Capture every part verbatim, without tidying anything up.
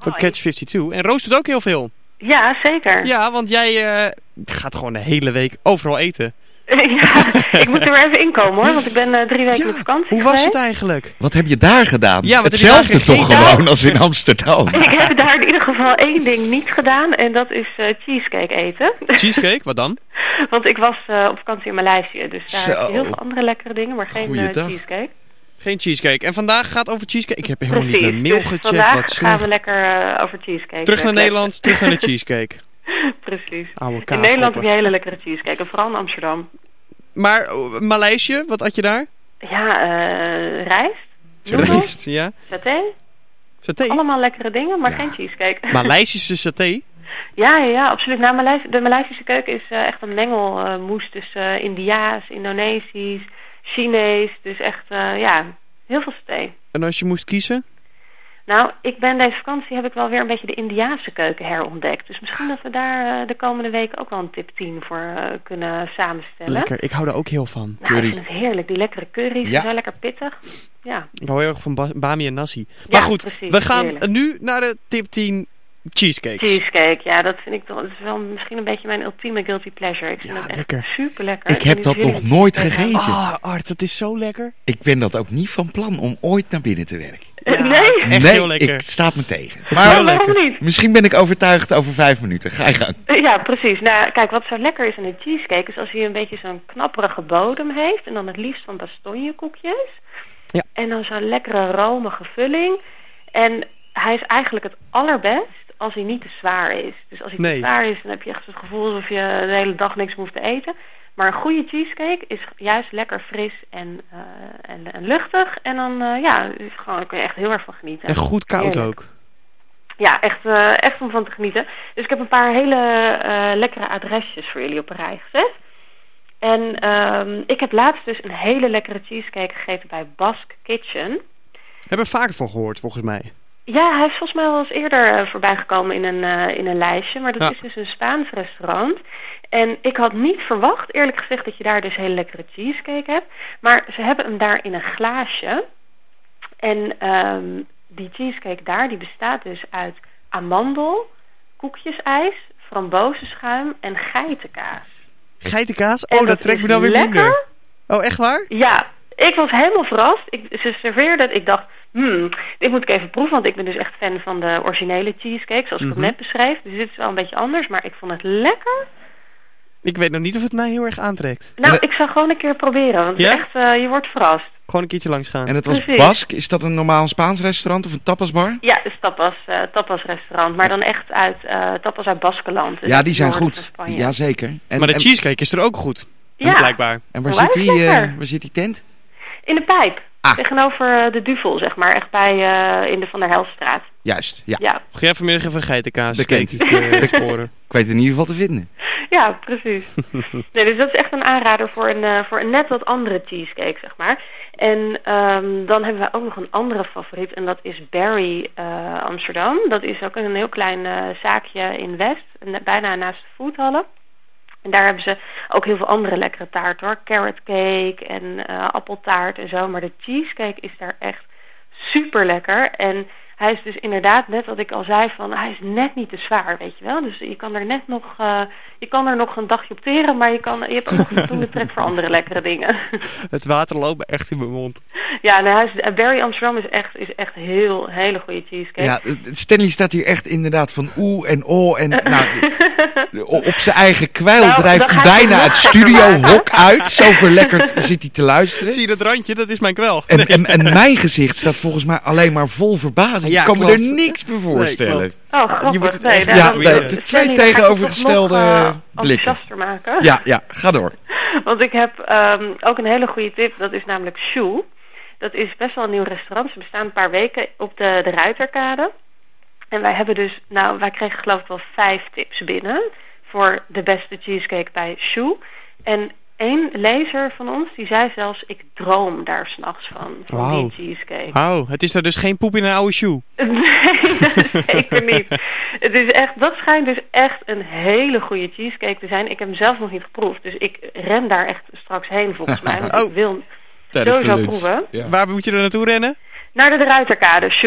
Van Catch vijfentwintig. En Roos doet ook heel veel. Ja, zeker. Ja, want jij uh, gaat gewoon de hele week overal eten. Ja, ik moet er weer even inkomen hoor, want ik ben uh, drie weken ja, op vakantie Hoe geweest. was het eigenlijk? Wat heb je daar gedaan? Ja, hetzelfde toch daar gewoon als in Amsterdam? Ik heb daar in ieder geval één ding niet gedaan en dat is uh, cheesecake eten. Cheesecake, wat dan? Want ik was uh, op vakantie in Maleisië, dus daar Zo. heb je heel veel andere lekkere dingen, maar geen uh, Goeiedag. cheesecake. Geen cheesecake. En vandaag gaat over cheesecake. Ik heb helemaal Precies, niet mijn mail dus gecheckt. vandaag Wat gaan we slecht. lekker uh, over cheesecake. Terug naar uh, Nederland, terug naar de cheesecake. Precies. Oude In Nederland heb kaaskoppen. je hele lekkere cheesecake, en vooral in Amsterdam. Maar uh, Maleisië, wat had je daar? Ja, uh, rijst, noedels, Rijst, ja. saté. Saté? Allemaal lekkere dingen, maar Ja. geen cheesecake. Maleisische saté? Ja, ja, ja, absoluut. Nou, Maleis de Maleisische keuken is uh, echt een mengelmoes uh, tussen uh, Indiaas, Indonesisch, Chinees. Dus echt, uh, ja, heel veel saté. En als je moest kiezen? Nou, ik ben deze vakantie heb ik wel weer een beetje de Indiaanse keuken herontdekt. Dus misschien dat we daar uh, de komende weken ook wel een tip tien voor uh, kunnen samenstellen. Lekker, ik hou daar ook heel van. Nou, Curry. ik vind het heerlijk. Die lekkere curry's, Ja. zo lekker pittig. Ja, Ik hou heel erg van ba- bami en nasi. Ja, Maar goed, precies, we gaan heerlijk. nu naar de tip tien cheesecakes. cheesecake, ja, dat vind ik toch, dat is wel misschien een beetje mijn ultieme guilty pleasure. Ik vind Ja, het echt lekker. super lekker. Ik heb dat nog nooit gegeten. Ah, Art, dat is zo lekker. Ik ben dat ook niet van plan om ooit naar binnen te werken. Ja, nee? het is echt nee, heel lekker. ik staat me tegen. is Maar heel waarom lekker. niet? misschien ben ik overtuigd over vijf minuten. Ga je gang. Ja, precies. Nou, kijk, wat zo lekker is aan een cheesecake is als hij een beetje zo'n knapperige bodem heeft. En dan het liefst van bastonjekoekjes. Ja. En dan zo'n lekkere romige vulling. En hij is eigenlijk het allerbest als hij niet te zwaar is. Dus als hij Nee. te zwaar is, dan heb je echt het gevoel alsof je de hele dag niks hoeft te eten. Maar een goede cheesecake is juist lekker fris en, uh, en, en luchtig. En dan, uh, ja, is gewoon, daar kun je echt heel erg van genieten. En goed koud Heerlijk. ook. Ja, echt, uh, echt om van te genieten. Dus ik heb een paar hele uh, lekkere adresjes voor jullie op een rij gezet. En um, ik heb laatst dus een hele lekkere cheesecake gegeten bij Basque Kitchen. Hebben we vaker van gehoord, volgens mij. Ja, hij is volgens mij wel eens eerder uh, voorbij gekomen in een, uh, in een lijstje. Maar dat Ja. is dus een Spaans restaurant. En ik had niet verwacht, eerlijk gezegd, dat je daar dus hele lekkere cheesecake hebt. Maar ze hebben hem daar in een glaasje. En um, die cheesecake daar, die bestaat dus uit amandel, koekjesijs, frambozenschuim en geitenkaas. Geitenkaas? En Oh, dat trekt me dan weer lekker. minder. Oh, echt waar? Ja, ik was helemaal verrast. Ik, ze serveerde het. Ik dacht, hmm, dit moet ik even proeven. Want ik ben dus echt fan van de originele cheesecake, zoals ik Mhm. het net beschreef. Dus dit is wel een beetje anders, maar ik vond het lekker. Ik weet nog niet of het mij heel erg aantrekt. Nou, dat- ik zou gewoon een keer proberen. Want Ja? echt, uh, je wordt verrast. Gewoon een keertje langs gaan. En het was Precies. Basque. Is dat een normaal Spaans restaurant of een tapasbar? Ja, het is tapas, uh, tapas restaurant. Maar dan echt uit uh, tapas uit Baskeland. Dus Ja, die het zijn noorden van goed. Spanje. Jazeker. En, maar de en, cheesecake is er ook goed. Ja, Blijkbaar. en waar, Onwijs zit die, eh, lekker. waar zit die tent? in de Pijp. Ah. Tegenover uh, de Duvel, zeg maar. Echt bij uh, in de Van der Helstraat. Juist, ja. Ja. Ga jij vanmiddag even geitenkaas Bekend. eten, uh, scoren? Ik weet het in ieder geval te vinden. Ja, precies. Nee, dus dat is echt een aanrader voor een, uh, voor een net wat andere cheesecake, zeg maar. En um, dan hebben we ook nog een andere favoriet en dat is Barry uh, Amsterdam. Dat is ook een heel klein uh, zaakje in West, net bijna naast de foodhallen. En daar hebben ze ook heel veel andere lekkere taart hoor. Carrot cake en uh, appeltaart en zo. Maar de cheesecake is daar echt super lekker. En hij is dus inderdaad, net wat ik al zei, van hij is net niet te zwaar, weet je wel. Dus je kan er net nog, uh, je kan er nog een dagje op teren, maar je, kan, je hebt ook nog voldoende trek voor andere lekkere dingen. Het water loopt me echt in mijn mond. Ja, nou, hij is, uh, Barry Amsterdam is echt, is echt heel, hele goede cheesecake. Ja, Stanley staat hier echt inderdaad van oeh en oh. En nou, op zijn eigen kwijl Nou, drijft dan hij ga ik bijna het het nog gekker studiohok uit. Zo verlekkerd zit hij te luisteren. Zie je dat randje? Dat is mijn kwel. En, en, en mijn gezicht staat volgens mij alleen maar vol verbazing. Ja, ik kan me klopt. er niks meer voorstellen. Nee, klopt. Oh, grappig. Je moet het nee, echt nou, Ja, dan- nee, dan- de Stanley, twee dan ga ik het tegenovergestelde toch nog, uh, blikken. enthousiaster maken. Ja, ja, ga door. Want ik heb um, ook een hele goede tip, dat is namelijk Shoe. Dat is best wel een nieuw restaurant. Ze bestaan een paar weken op de, de Ruiterkade. En wij hebben dus, nou, wij kregen geloof ik wel vijf tips binnen voor de beste cheesecake bij Shoe. En één lezer van ons, die zei zelfs, ik droom daar 's nachts van, van Wauw. die cheesecake. Oh, het is er dus geen poep in een oude shoe. Nee, zeker niet. Het is echt, dat schijnt dus echt een hele goede cheesecake te zijn. Ik heb hem zelf nog niet geproefd, dus ik ren daar echt straks heen volgens mij. Want Oh. ik wil Tijdens de sowieso lunch. proeven. Ja. Waar moet je er naartoe rennen? Naar de, de Ruiterkade, Shoe.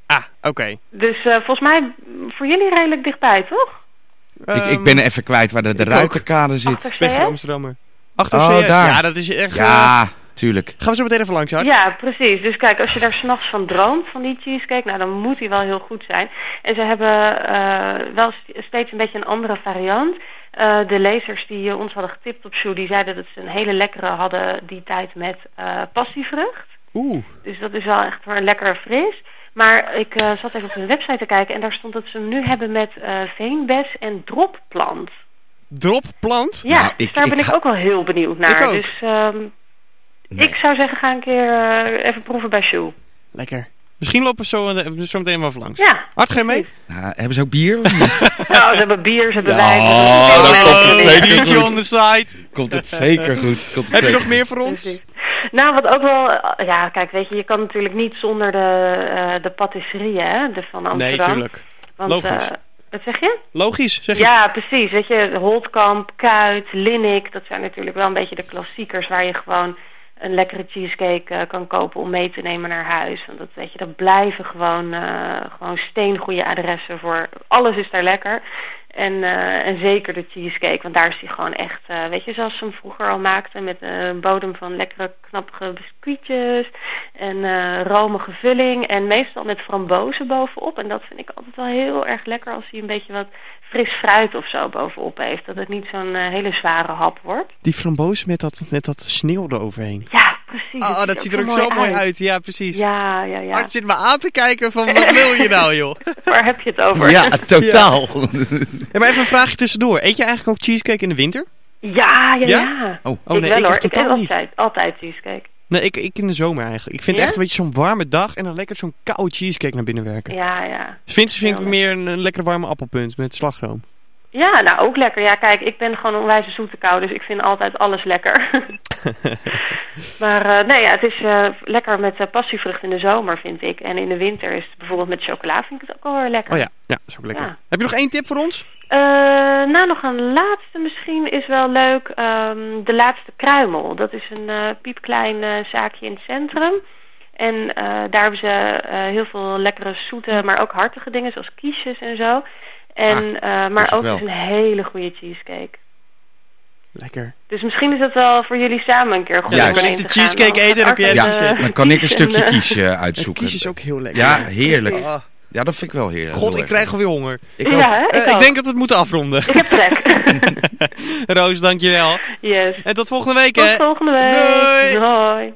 Ah, oké. Okay. Dus uh, volgens mij voor jullie redelijk dichtbij, toch? Um, ik, ik ben even kwijt waar de, de ruiterkade zit. Achter Ben Amsterdammer. Achter oh, C S. Daar. Ja, dat is echt... Ja, uh, tuurlijk. Gaan we zo meteen even langs, Art? Ja, precies. Dus kijk, als je daar 's nachts van droomt, van die cheesecake, nou dan moet die wel heel goed zijn. En ze hebben uh, wel steeds een beetje een andere variant. Uh, de lezers die uh, ons hadden getipt op Shoe, die zeiden dat ze een hele lekkere hadden die tijd met uh, passievrucht. Oeh. Dus dat is wel echt voor een lekkere fris. Maar ik uh, zat even op hun website te kijken en daar stond dat ze hem nu hebben met uh, veenbes en dropplant. Dropplant? Ja, nou, dus ik, daar ik ben ik ga... ook wel heel benieuwd naar. Ik ook. Dus um, nee. Ik zou zeggen, ga een keer uh, even proeven bij Shoe. Lekker. Misschien lopen we zo, zo meteen wel even langs. Ja. Art, ga je mee? Nou, hebben ze ook bier? Nou, ze hebben bier, ze hebben ja, wijn. Oh, dan oh, komt het zeker biertje goed. on the side. Komt het zeker goed. Komt het Heb zeker. je nog meer voor ons? Precies. Nou, wat ook wel... Ja, kijk, weet je, je kan natuurlijk niet zonder de, uh, de patisserie, hè, de van Amsterdam. Nee, tuurlijk. Want, Logisch. Uh, wat zeg je? Logisch, zeg je. Ja, precies. Weet je, Holtkamp, Kuit, Linnik, dat zijn natuurlijk wel een beetje de klassiekers waar je gewoon een lekkere cheesecake uh, kan kopen om mee te nemen naar huis. Want dat, weet je, dat blijven gewoon, uh, gewoon steengoede adressen voor. Alles is daar lekker. En, uh, en zeker de cheesecake, want daar is die gewoon echt, uh, weet je, zoals ze hem vroeger al maakten, met een bodem van lekkere, knappige biscuitjes en uh, romige vulling en meestal met frambozen bovenop. En dat vind ik altijd wel heel erg lekker als hij een beetje wat fris fruit of zo bovenop heeft, dat het niet zo'n uh, hele zware hap wordt. Die frambozen met dat, met dat sneeuw eroverheen. Ja, precies. Oh, dat ziet er ook zo mooi uit. uit. Ja, precies. Ja, ja, ja. Art zit me aan te kijken van, wat wil je nou, joh? Waar heb je het over? Ja, totaal. Ja. Ja, maar even een vraagje tussendoor. Eet je eigenlijk ook cheesecake in de winter? Ja, ja, ja. ja? Oh, oh ik nee, wel ik hoor. echt Ik eet totaal altijd, niet. altijd cheesecake. Nee, ik, ik in de zomer eigenlijk. Ik vind ja? echt een beetje zo'n warme dag en dan lekker zo'n koude cheesecake naar binnen werken. Ja, ja. Dus vind, vind ik meer een, een lekkere warme appelpunt met slagroom. Ja, nou ook lekker. Ja, kijk, ik ben gewoon een onwijze zoete kou, dus ik vind altijd alles lekker. Maar uh, nee, ja, het is uh, lekker met uh, passievrucht in de zomer, vind ik. En in de winter is het bijvoorbeeld met chocola, vind ik het ook wel weer lekker. Oh ja, ja, dat is ook lekker. Ja. Heb je nog één tip voor ons? Uh, nou, nog een laatste misschien is wel leuk. Um, de laatste kruimel. Dat is een uh, piepklein uh, zaakje in het centrum. En uh, daar hebben ze uh, heel veel lekkere zoete, maar ook hartige dingen, zoals quiches en zo. En, ah, uh, maar ook dus een hele goede cheesecake. Lekker. Dus misschien is dat wel voor jullie samen een keer goed. Ja, dan kan ik de cheesecake eten en dan kun jij ja, de cheesecake. Dan kan ik een stukje quiche uitzoeken. Quiche is ook heel lekker. Ja, heerlijk. Oh. Ja, dat vind ik wel heerlijk. God, ik krijg alweer honger. Ik, ook. Ja, hè? ik, uh, ik denk dat we het moeten afronden. Ik heb trek. Roos, dankjewel. Yes. En tot volgende week, tot hè. volgende week. Doei. Doei.